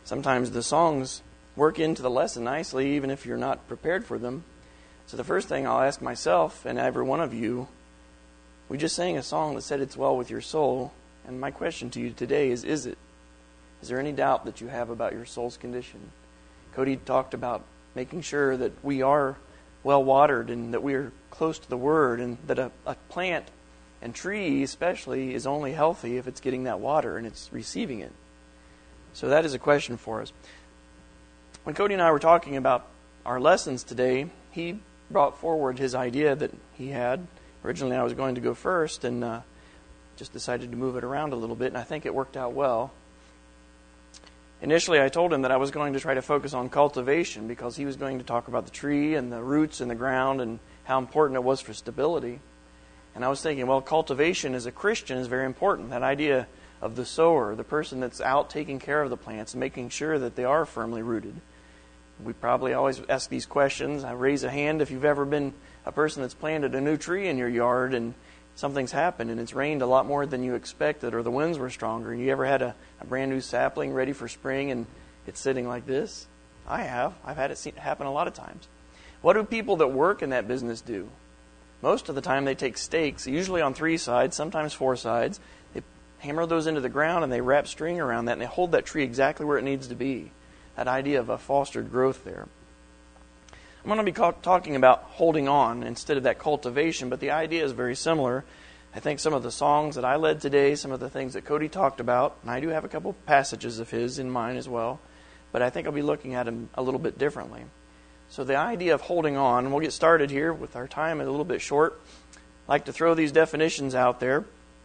sometimes the songs work into the lesson nicely, even if you're not prepared for them. So the first thing I'll ask myself and every one of you, we just sang a song that said it's well with your soul. And my question to you today is it? Is there any doubt that you have about your soul's condition? Cody talked about making sure that we are well watered and that we are close to the Word, and that a plant and tree especially is only healthy if it's getting that water and it's receiving it. So that is a question for us. When Cody and I were talking about our lessons today, he brought forward his idea that he had. Originally I was going to go first, and just decided to move it around a little bit, and I think it worked out well. Initially, I told him that I was going to try to focus on cultivation because he was going to talk about the tree and the roots in the ground and how important it was for stability. And I was thinking, well, cultivation as a Christian is very important. That idea of the sower, the person that's out taking care of the plants and making sure that they are firmly rooted. We probably always ask these questions. I raise a hand if you've ever been a person that's planted a new tree in your yard and something's happened and it's rained a lot more than you expected, or the winds were stronger, and you ever had a brand new sapling ready for spring and it's sitting like this? I have. I've had it happen a lot of times. What do people that work in that business do? Most of the time they take stakes, usually on 3 sides, sometimes 4 sides. They hammer those into the ground and they wrap string around that and they hold that tree exactly where it needs to be. That idea of a fostered growth there. I'm going to be talking about holding on instead of that cultivation, but the idea is very similar. I think some of the songs that I led today, some of the things that Cody talked about, and I do have a couple passages of his in mind as well, but I think I'll be looking at them a little bit differently. So the idea of holding on, and we'll get started here with our time a little bit short. I like to throw these definitions out there.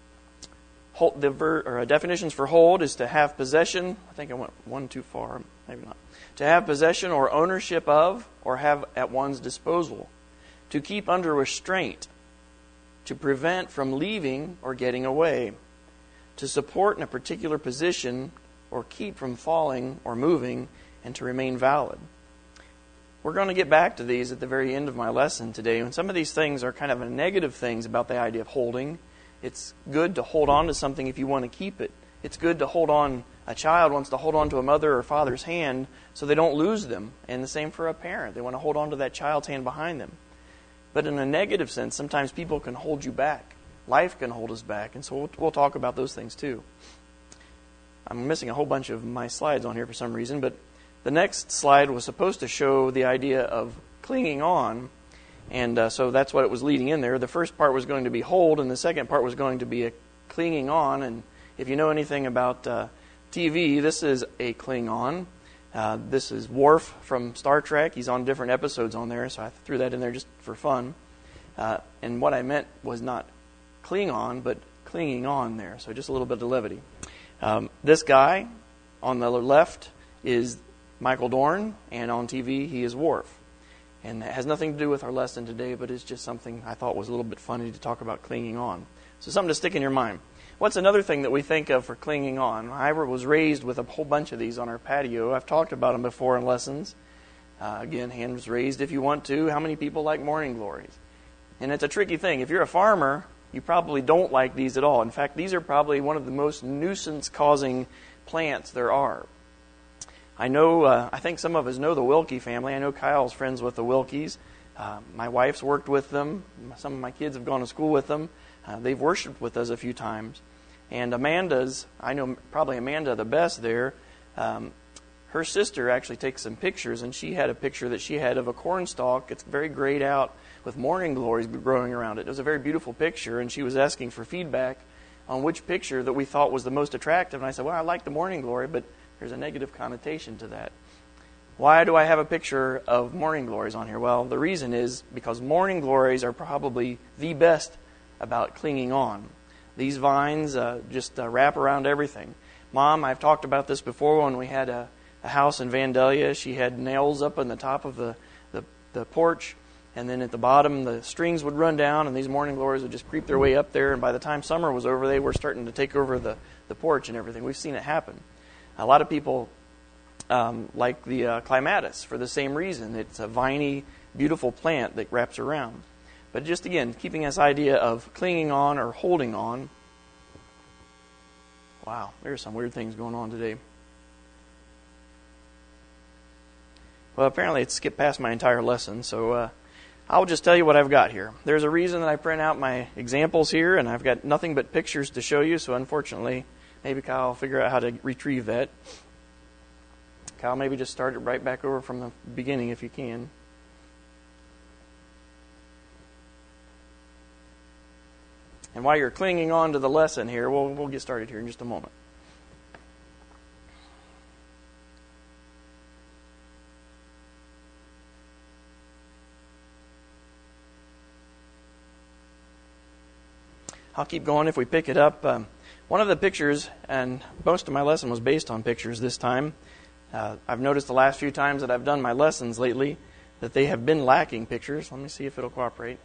Definitions for hold is to have possession. I think I went one too far, maybe not. To have possession or ownership of, or have at one's disposal. To keep under restraint. To prevent from leaving or getting away. To support in a particular position or keep from falling or moving, and to remain valid. We're going to get back to these at the very end of my lesson today. And some of these things are kind of negative things about the idea of holding. It's good to hold on to something if you want to keep it. It's good to hold on. A child wants to hold on to a mother or father's hand so they don't lose them. And the same for a parent. They want to hold on to that child's hand behind them. But in a negative sense, sometimes people can hold you back. Life can hold us back. And so we'll talk about those things too. I'm missing a whole bunch of my slides on here for some reason, but the next slide was supposed to show the idea of clinging on. And so that's what it was leading in there. The first part was going to be hold, and the second part was going to be a clinging on. And if you know anything about TV, this is a Klingon. This is Worf from Star Trek. He's on different episodes on there, so I threw that in there just for fun. And what I meant was not Klingon, but clinging on there. So just a little bit of levity. This guy on the left is Michael Dorn, and on TV he is Worf. And it has nothing to do with our lesson today, but it's just something I thought was a little bit funny to talk about clinging on. So something to stick in your mind. What's another thing that we think of for clinging on? I was raised with a whole bunch of these on our patio. I've talked about them before in lessons. Again, hands raised if you want to. How many people like morning glories? And it's a tricky thing. If you're a farmer, you probably don't like these at all. In fact, these are probably one of the most nuisance-causing plants there are. I know, I think some of us know the Wilkie family. I know Kyle's friends with the Wilkies. My wife's worked with them. Some of my kids have gone to school with them. They've worshiped with us a few times. And Amanda's, I know probably Amanda the best there. Her sister actually takes some pictures, and she had a picture that she had of a corn stalk. It's very grayed out with morning glories growing around it. It was a very beautiful picture, and she was asking for feedback on which picture that we thought was the most attractive. And I said, well, I like the morning glory, but there's a negative connotation to that. Why do I have a picture of morning glories on here? Well, the reason is because morning glories are probably the best about clinging on. These vines just wrap around everything. Mom, I've talked about this before when we had a house in Vandalia. She had nails up on the top of the porch, and then at the bottom the strings would run down, and these morning glories would just creep their way up there, and by the time summer was over, they were starting to take over the porch and everything. We've seen it happen. A lot of people like the clematis for the same reason. It's a viney, beautiful plant that wraps around. But just again, keeping this idea of clinging on or holding on. Wow, there's some weird things going on today. Well, apparently it skipped past my entire lesson, so I'll just tell you what I've got here. There's a reason that I print out my examples here, and I've got nothing but pictures to show you, so unfortunately, maybe Kyle will figure out how to retrieve that. Kyle, maybe just start it right back over from the beginning if you can. And while you're clinging on to the lesson here, we'll get started here in just a moment. I'll keep going if we pick it up. One of the pictures, and most of my lesson was based on pictures this time. I've noticed the last few times that I've done my lessons lately that they have been lacking pictures. Let me see if it'll cooperate.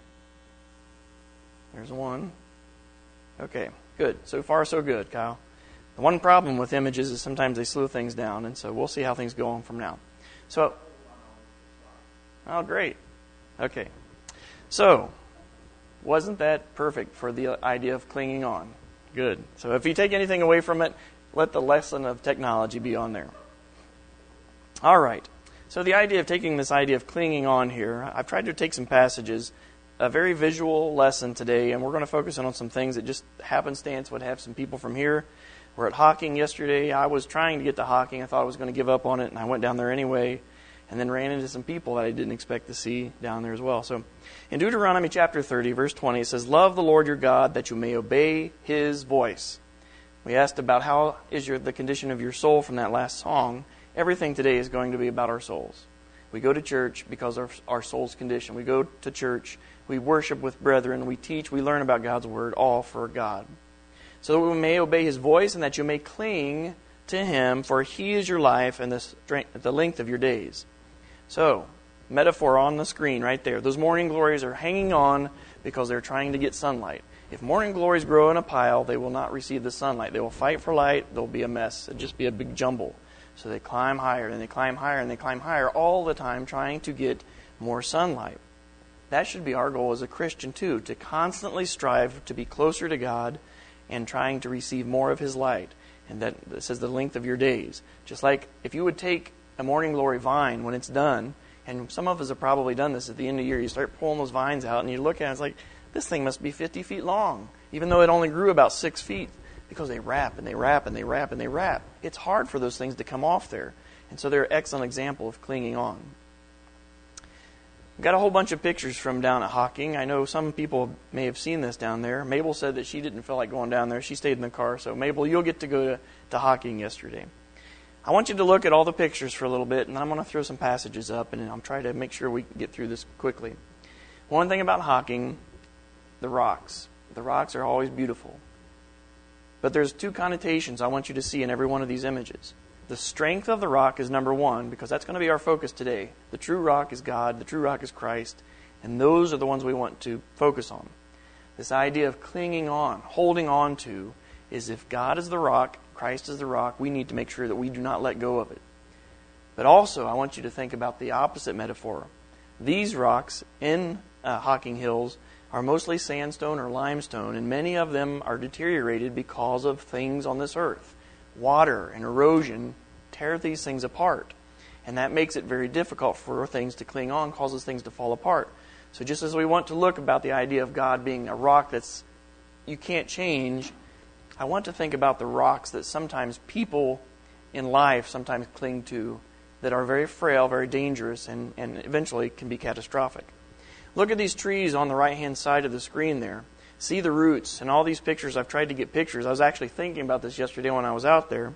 There's one. Okay, good. So far, so good, Kyle. The one problem with images is sometimes they slow things down, and so we'll see how things go on from now. So, oh, great. Okay. So, wasn't that perfect for the idea of clinging on? Good. So if you take anything away from it, let the lesson of technology be on there. All right. So the idea of taking this idea of clinging on here, I've tried to take some passages, a very visual lesson today, and we're going to focus on some things that just happenstance would have some people from here. We're at Hocking yesterday. I was trying to get to Hocking. I thought I was going to give up on it, and I went down there anyway, and then ran into some people that I didn't expect to see down there as well. So in Deuteronomy chapter 30, verse 20, it says, "Love the Lord your God, that you may obey His voice." We asked about how is the condition of your soul from that last song. Everything today is going to be about our souls. We go to church because of our soul's condition. We go to church, we worship with brethren, we teach, we learn about God's Word, all for God. So that we may obey His voice and that you may cling to Him, for He is your life and the length of your days. So, metaphor on the screen right there. Those morning glories are hanging on because they're trying to get sunlight. If morning glories grow in a pile, they will not receive the sunlight. They will fight for light. They'll be a mess. It'll just be a big jumble. So they climb higher, and they climb higher, and they climb higher all the time trying to get more sunlight. That should be our goal as a Christian too, to constantly strive to be closer to God and trying to receive more of His light. And that says the length of your days. Just like if you would take a morning glory vine when it's done, and some of us have probably done this at the end of the year, you start pulling those vines out and you look at it, it's like, this thing must be 50 feet long, even though it only grew about 6 feet, because they wrap and they wrap and they wrap and they wrap. It's hard for those things to come off there. And so they're an excellent example of clinging on. We've got a whole bunch of pictures from down at Hocking. I know some people may have seen this down there. Mabel said that she didn't feel like going down there. She stayed in the car. So Mabel, you'll get to go to Hocking yesterday. I want you to look at all the pictures for a little bit, and I'm going to throw some passages up, and I'm trying to make sure we can get through this quickly. One thing about Hocking, the rocks. The rocks are always beautiful. But there's two connotations I want you to see in every one of these images. The strength of the rock is number one, because that's going to be our focus today. The true rock is God, the true rock is Christ, and those are the ones we want to focus on. This idea of clinging on, holding on to, is if God is the rock, Christ is the rock, we need to make sure that we do not let go of it. But also, I want you to think about the opposite metaphor. These rocks in Hocking Hills are mostly sandstone or limestone, and many of them are deteriorated because of things on this earth. Water and erosion tear these things apart, and that makes it very difficult for things to cling on, causes things to fall apart. So just as we want to look about the idea of God being a rock that's you can't change, I want to think about the rocks that sometimes people in life sometimes cling to that are very frail, very dangerous, and eventually can be catastrophic. Look at these trees on the right-hand side of the screen there. See the roots. And all these pictures, I've tried to get pictures. I was actually thinking about this yesterday when I was out there,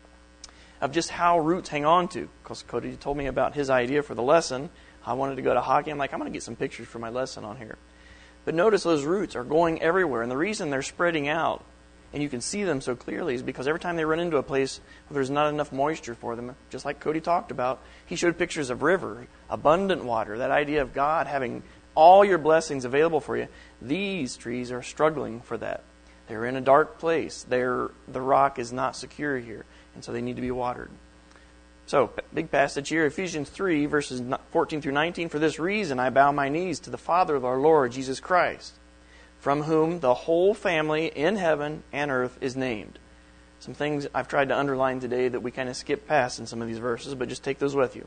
of just how roots hang on to. Because Cody told me about his idea for the lesson. I wanted to go to Hocking. I'm like, I'm going to get some pictures for my lesson on here. But notice those roots are going everywhere. And the reason they're spreading out, and you can see them so clearly, is because every time they run into a place where there's not enough moisture for them, just like Cody talked about, he showed pictures of river, abundant water, that idea of God having all your blessings available for you. These trees are struggling for that. They're in a dark place. The rock is not secure here, and so they need to be watered. So, big passage here, Ephesians 3, verses 14 through 19. "For this reason I bow my knees to the Father of our Lord Jesus Christ, from whom the whole family in heaven and earth is named." Some things I've tried to underline today that we kind of skip past in some of these verses, but just take those with you.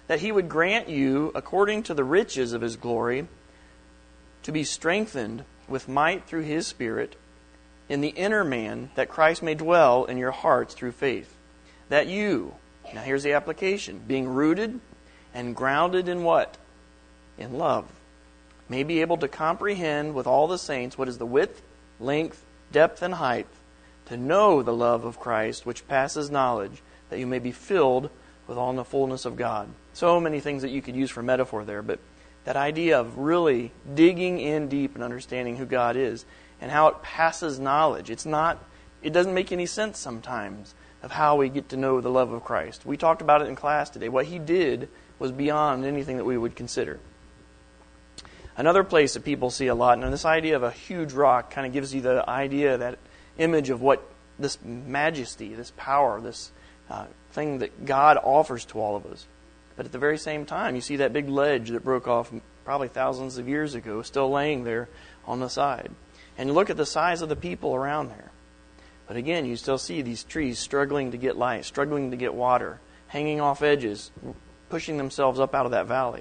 that He would grant you, according to the riches of His glory, to be strengthened with might through His Spirit in the inner man, that Christ may dwell in your hearts through faith. That you, now here's the application, being rooted and grounded in what? In love, may be able to comprehend with all the saints what is the width, length, depth, and height, to know the love of Christ, which passes knowledge, that you may be filled with all the fullness of God. So many things that you could use for metaphor there, but that idea of really digging in deep and understanding who God is and how it passes knowledge. It doesn't make any sense sometimes of how we get to know the love of Christ. We talked about it in class today. What He did was beyond anything that we would consider. Another place that people see a lot, and this idea of a huge rock kind of gives you the idea, that image of what this majesty, this power, this thing that God offers to all of us. But at the very same time, you see that big ledge that broke off probably thousands of years ago, still laying there on the side. And you look at the size of the people around there. But again, you still see these trees struggling to get light, struggling to get water, hanging off edges, pushing themselves up out of that valley.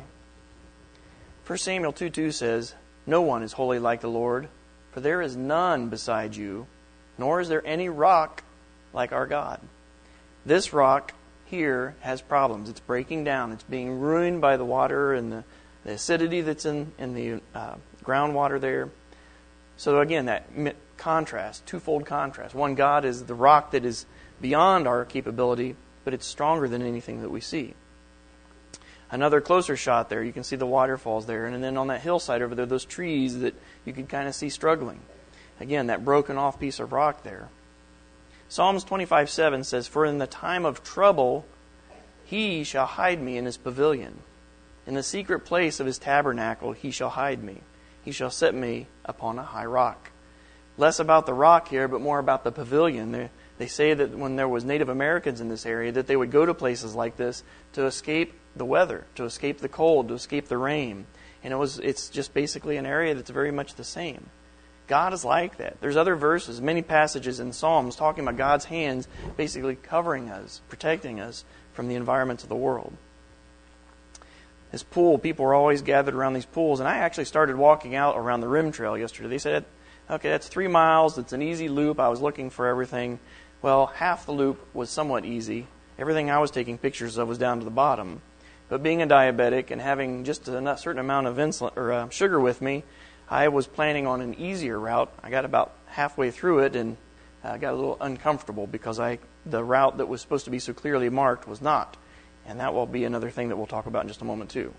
1 Samuel 2:2 says, "No one is holy like the Lord, for there is none beside you, nor is there any rock like our God." This rock here has problems. It's breaking down. It's being ruined by the water and the acidity that's in the groundwater there. So again, that contrast, twofold contrast. One, God is the rock that is beyond our capability, but it's stronger than anything that we see. Another closer shot there, you can see the waterfalls there. And then on that hillside over there, those trees that you can kind of see struggling. Again, that broken off piece of rock there. Psalms 25:7 says, "For in the time of trouble, He shall hide me in His pavilion. In the secret place of His tabernacle, He shall hide me. He shall set me upon a high rock." Less about the rock here, but more about the pavilion. They say that when there was Native Americans in this area, that they would go to places like this to escape the weather, to escape the cold, to escape the rain. And it's just basically an area that's very much the same. God is like that. There's other verses, many passages in Psalms talking about God's hands basically covering us, protecting us from the environments of the world. This pool, people were always gathered around these pools, and I actually started walking out around the rim trail yesterday. They said, okay, that's 3 miles, it's an easy loop. I was looking for everything. Well, half the loop was somewhat easy. Everything I was taking pictures of was down to the bottom. But being a diabetic and having just a certain amount of insulin or sugar with me, I was planning on an easier route. I got about halfway through it and got a little uncomfortable because the route that was supposed to be so clearly marked was not. And that will be another thing that we'll talk about in just a moment too.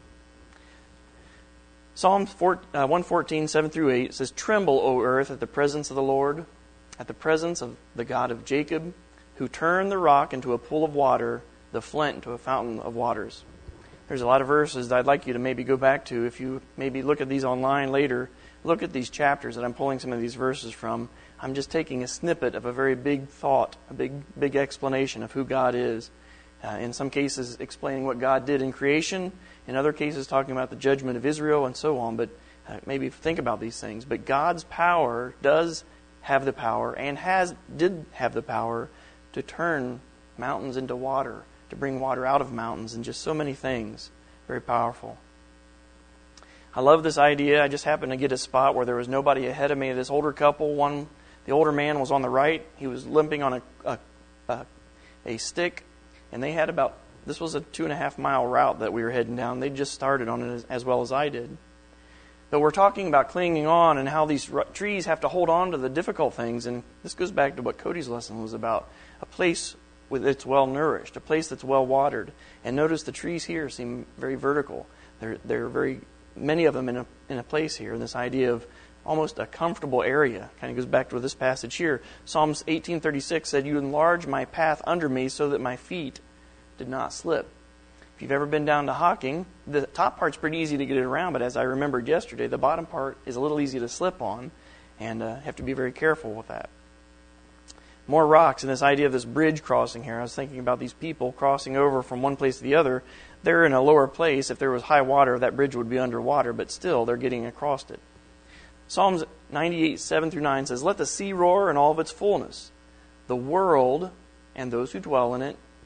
Psalm 114, 7 through 8 says, "Tremble, O earth, at the presence of the Lord, at the presence of the God of Jacob, who turned the rock into a pool of water, the flint into a fountain of waters." There's a lot of verses that I'd like you to maybe go back to. If you maybe look at these online later, look at these chapters that I'm pulling some of these verses from. I'm just taking a snippet of a very big thought, a big explanation of who God is. In some cases explaining what God did in creation, in other cases talking about the judgment of Israel and so on. But maybe think about these things. But God's power does have the power and did have the power to turn mountains into water, to bring water out of mountains, and just so many things. Very powerful. I love this idea. I just happened to get a spot where there was nobody ahead of me. This older couple, the older man was on the right. He was limping on a stick, and they had this was a 2.5 mile route that we were heading down. They just started on it as well as I did. But we're talking about clinging on and how these trees have to hold on to the difficult things. And this goes back to what Cody's lesson was about. A place that's well nourished, a place that's well watered. And notice the trees here seem very vertical. They're very many of them in a place here. And this idea of almost a comfortable area kind of goes back to this passage here. Psalms 18:36 said, "You enlarge my path under me so that my feet did not slip." If you've ever been down to Hocking, the top part's pretty easy to get it around, but as I remembered yesterday, the bottom part is a little easy to slip on, and have to be very careful with that. More rocks, and this idea of this bridge crossing here. I was thinking about these people crossing over from one place to the other. They're in a lower place. If there was high water, that bridge would be underwater, but still, they're getting across it. Psalms 98, 7 through 9 says, "Let the sea roar in all of its fullness, the world and those who dwell in it.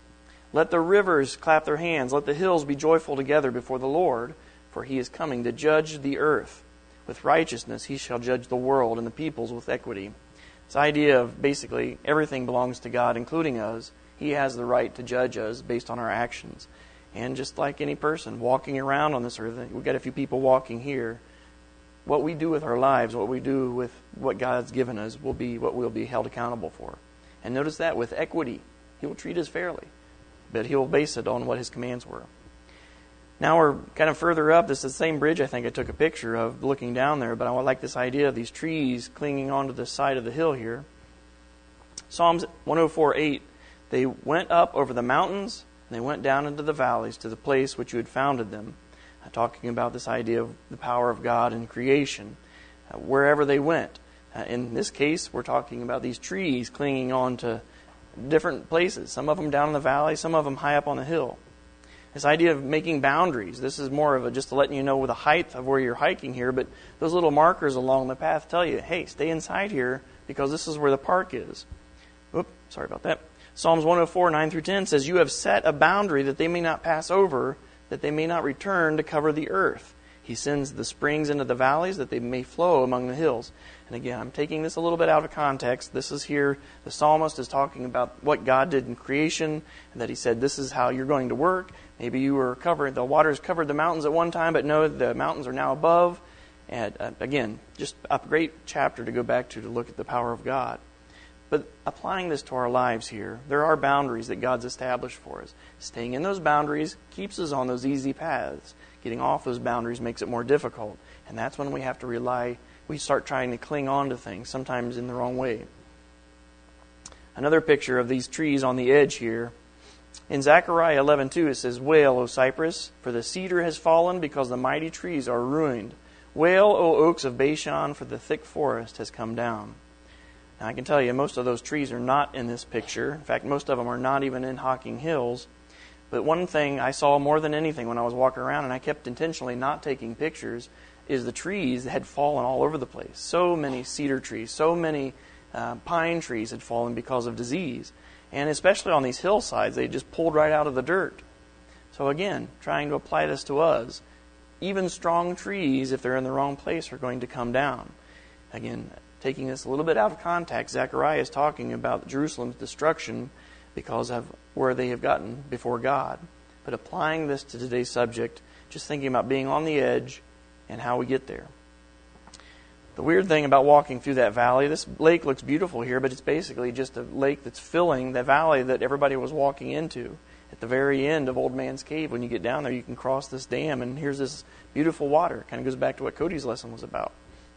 Let the rivers clap their hands. Let the hills be joyful together before the Lord, for he is coming to judge the earth. With righteousness he shall judge the world and the peoples with equity. This idea of basically everything belongs to God, including us. He has the right to judge us based on our actions. And just like any person walking around on this earth, we've got a few people walking here, what we do with our lives, what we do with what God's given us will be what we'll be held accountable for. And notice that with equity, he will treat us fairly, but he will base it on what his commands were. Now we're kind of further up. This is the same bridge I think I took a picture of looking down there, but I like this idea of these trees clinging onto the side of the hill here. Psalms 104:8, they went up over the mountains, and they went down into the valleys to the place which you had founded them. Talking about this idea of the power of God in creation, wherever they went. In this case, we're talking about these trees clinging on to different places. Some of them down in the valley, some of them high up on the hill. This idea of making boundaries. This is more of just letting you know the height of where you're hiking here, but those little markers along the path tell you, hey, stay inside here because this is where the park is. Oops, sorry about that. Psalms 104:9-10 says, you have set a boundary that they may not pass over, that they may not return to cover the earth. He sends the springs into the valleys, that they may flow among the hills. And again, I'm taking this a little bit out of context. This is here, the psalmist is talking about what God did in creation, and that he said, this is how you're going to work. Maybe you were covered, the waters covered the mountains at one time, but no, the mountains are now above. And again, just a great chapter to go back to look at the power of God. But applying this to our lives here, there are boundaries that God's established for us. Staying in those boundaries keeps us on those easy paths. Getting off those boundaries makes it more difficult. And that's when we have to we start trying to cling on to things, sometimes in the wrong way. Another picture of these trees on the edge here. In Zechariah 11:2 it says, wail, O cypress, for the cedar has fallen because the mighty trees are ruined. Wail, O oaks of Bashan, for the thick forest has come down. Now, I can tell you, most of those trees are not in this picture. In fact, most of them are not even in Hocking Hills. But one thing I saw more than anything when I was walking around, and I kept intentionally not taking pictures, is the trees had fallen all over the place. So many cedar trees, so many pine trees had fallen because of disease. And especially on these hillsides, they just pulled right out of the dirt. So again, trying to apply this to us, even strong trees, if they're in the wrong place, are going to come down. Again, taking this a little bit out of context, Zechariah is talking about Jerusalem's destruction because of where they have gotten before God. But applying this to today's subject, just thinking about being on the edge and how we get there. The weird thing about walking through that valley, this lake looks beautiful here, but it's basically just a lake that's filling the valley that everybody was walking into. At the very end of Old Man's Cave, when you get down there, you can cross this dam, and here's this beautiful water. Kind of goes back to what Cody's lesson was about.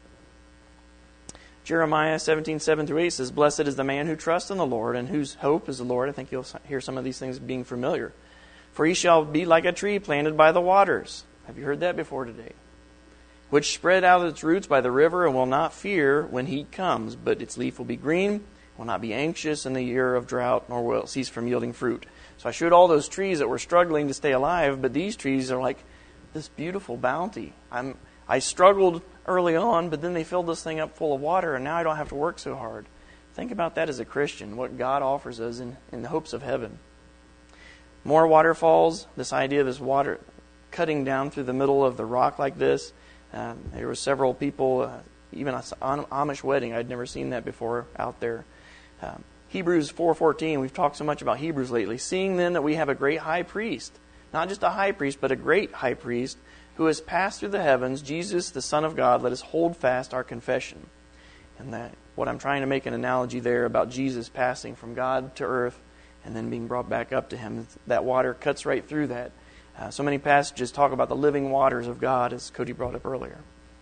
Jeremiah 17:7-8 says, blessed is the man who trusts in the Lord and whose hope is the Lord. I think you'll hear some of these things being familiar. For he shall be like a tree planted by the waters. Have you heard that before today? Which spread out its roots by the river and will not fear when heat comes, but its leaf will be green, will not be anxious in the year of drought, nor will it cease from yielding fruit. So I showed all those trees that were struggling to stay alive, but these trees are like this beautiful bounty. I struggled early on, but then they filled this thing up full of water, and now I don't have to work so hard. Think about that as a Christian, what God offers us in the hopes of heaven. More waterfalls, this idea of this water cutting down through the middle of the rock like this. There were several people, even an Amish wedding, I'd never seen that before out there. Hebrews 4:14, we've talked so much about Hebrews lately. Seeing then that we have a great high priest, not just a high priest, but a great high priest, who has passed through the heavens, Jesus, the Son of God, let us hold fast our confession. And what I'm trying to make an analogy there about Jesus passing from God to earth and then being brought back up to him. That water cuts right through that. So many passages talk about the living waters of God, as Cody brought up earlier.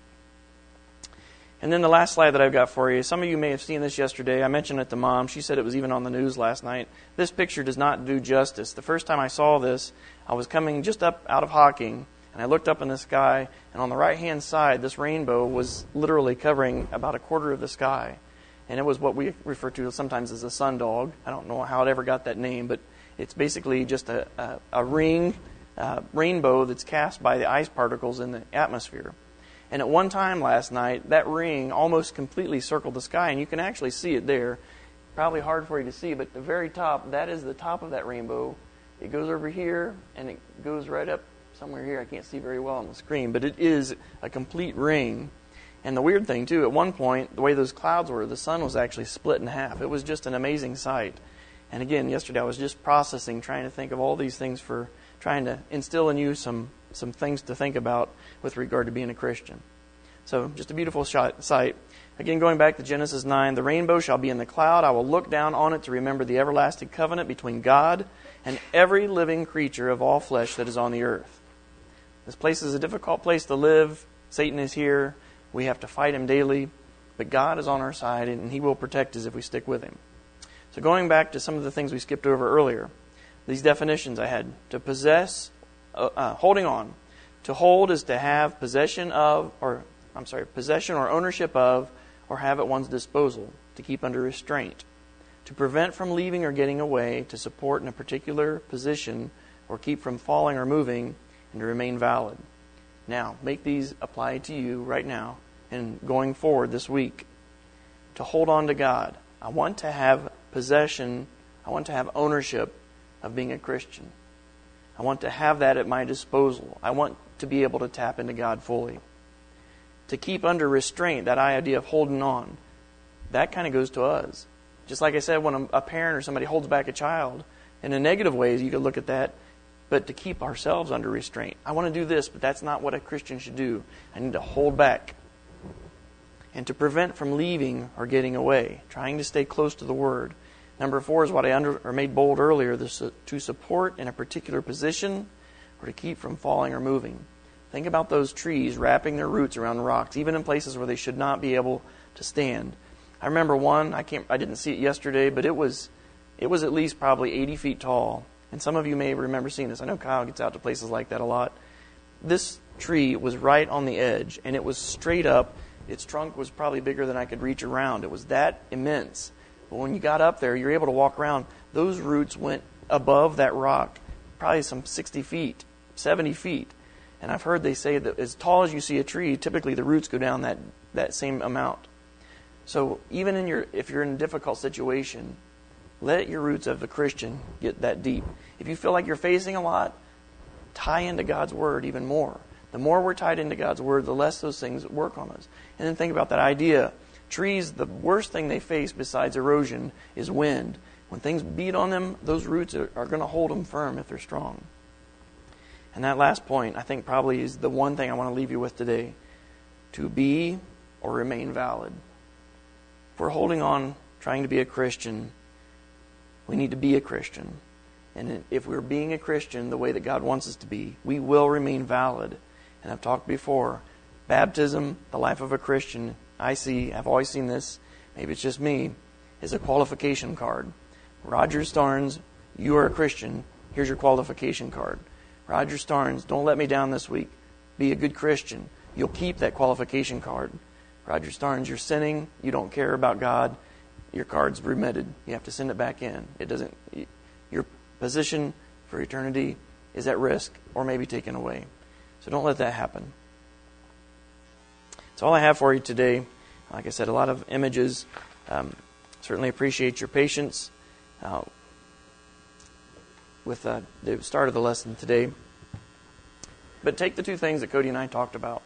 And then the last slide that I've got for you, some of you may have seen this yesterday. I mentioned it to Mom. She said it was even on the news last night. This picture does not do justice. The first time I saw this, I was coming just up out of Hocking, and I looked up in the sky, and on the right-hand side, this rainbow was literally covering about a quarter of the sky. And it was what we refer to sometimes as a sundog. I don't know how it ever got that name, but it's basically just a ring, rainbow that's cast by the ice particles in the atmosphere. And at one time last night, that ring almost completely circled the sky, and you can actually see it there. Probably hard for you to see, but at the very top, that is the top of that rainbow. it goes over here, and it goes right up somewhere here. I can't see very well on the screen, but it is a complete ring. And the weird thing, too, at one point, the way those clouds were, the sun was actually split in half. It was just an amazing sight. And again, yesterday I was just processing, trying to think of all these things for trying to instill in you some things to think about with regard to being a Christian. So, just a beautiful sight. Again, going back to Genesis 9, the rainbow shall be in the cloud. I will look down on it to remember the everlasting covenant between God and every living creature of all flesh that is on the earth. This place is a difficult place to live. Satan is here. We have to fight him daily. But God is on our side, and He will protect us if we stick with Him. So going back to some of the things we skipped over earlier, these definitions I had. To possess, holding on. To hold is to have possession of, possession or ownership of, or have at one's disposal, to keep under restraint. To prevent from leaving or getting away, to support in a particular position, or keep from falling or moving, and to remain valid. Now, make these apply to you right now and going forward this week. To hold on to God. I want to have possession, I want to have ownership of being a Christian. I want to have that at my disposal. I want to be able to tap into God fully. To keep under restraint, that idea of holding on, that kind of goes to us. Just like I said, when a parent or somebody holds back a child, in a negative ways you could look at that, but to keep ourselves under restraint. I want to do this, but that's not what a Christian should do. I need to hold back. And to prevent from leaving or getting away, trying to stay close to the Word. Number 4 is what I made bold earlier, to support in a particular position or to keep from falling or moving. Think about those trees wrapping their roots around rocks, even in places where they should not be able to stand. I remember one, I didn't see it yesterday, but it was at least probably 80 feet tall. And some of you may remember seeing this. I know Kyle gets out to places like that a lot. This tree was right on the edge, and it was straight up. Its trunk was probably bigger than I could reach around. It was that immense. But when you got up there, you're able to walk around. Those roots went above that rock, probably some 60 feet, 70 feet. And I've heard they say that as tall as you see a tree, typically the roots go down that same amount. So even if you're in a difficult situation, let your roots of the Christian get that deep. If you feel like you're facing a lot, tie into God's Word even more. The more we're tied into God's Word, the less those things work on us. And then think about that idea. Trees, the worst thing they face besides erosion is wind. When things beat on them, those roots are going to hold them firm if they're strong. And that last point, I think probably is the one thing I want to leave you with today. To be or remain valid. If we're holding on, trying to be a Christian, we need to be a Christian. And if we're being a Christian the way that God wants us to be, we will remain valid. And I've talked before, baptism, the life of a Christian, I've always seen this, maybe it's just me, is a qualification card. Roger Starnes, you are a Christian, here's your qualification card. Roger Starnes, don't let me down this week. Be a good Christian. You'll keep that qualification card. Roger Starnes, you're sinning, you don't care about God, your card's remitted. You have to send it back in. Your position for eternity is at risk or maybe taken away. So don't let that happen. That's all I have for you today. Like I said, a lot of images. Certainly appreciate your patience with the start of the lesson today. But take the two things that Cody and I talked about.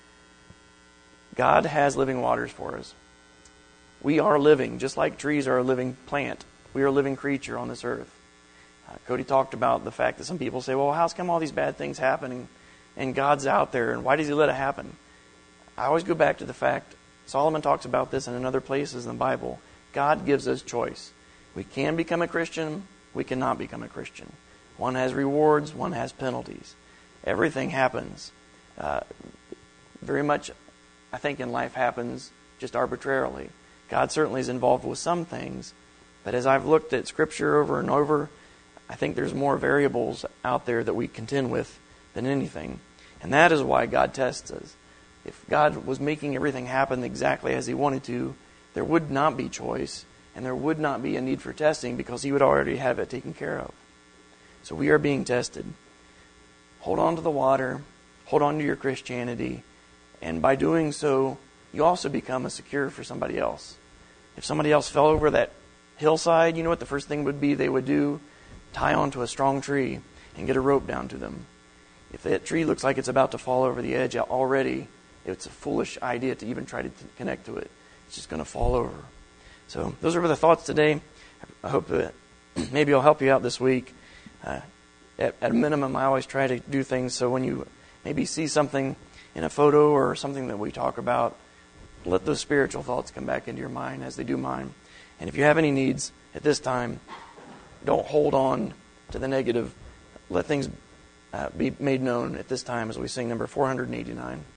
God has living waters for us. We are living, just like trees are a living plant. We are a living creature on this earth. Cody talked about the fact that some people say, well, how come all these bad things happen and God's out there, and why does He let it happen? I always go back to the fact, Solomon talks about this and in other places in the Bible. God gives us choice. We can become a Christian, we cannot become a Christian. One has rewards, one has penalties. Everything happens. Very much, I think, in life happens just arbitrarily. God certainly is involved with some things, but as I've looked at Scripture over and over, I think there's more variables out there that we contend with than anything. And that is why God tests us. If God was making everything happen exactly as He wanted to, there would not be choice, and there would not be a need for testing because He would already have it taken care of. So we are being tested. Hold on to the water, hold on to your Christianity, and by doing so, you also become a secure for somebody else. If somebody else fell over that hillside, you know what the first thing would be they would do? tie onto a strong tree and get a rope down to them. If that tree looks like it's about to fall over the edge already, it's a foolish idea to even try to connect to it. It's just going to fall over. So those are the thoughts today. I hope that maybe it'll help you out this week. At a minimum, I always try to do things so when you maybe see something in a photo or something that we talk about, let those spiritual thoughts come back into your mind as they do mine. And if you have any needs at this time, don't hold on to the negative. Let things be made known at this time as we sing number 489.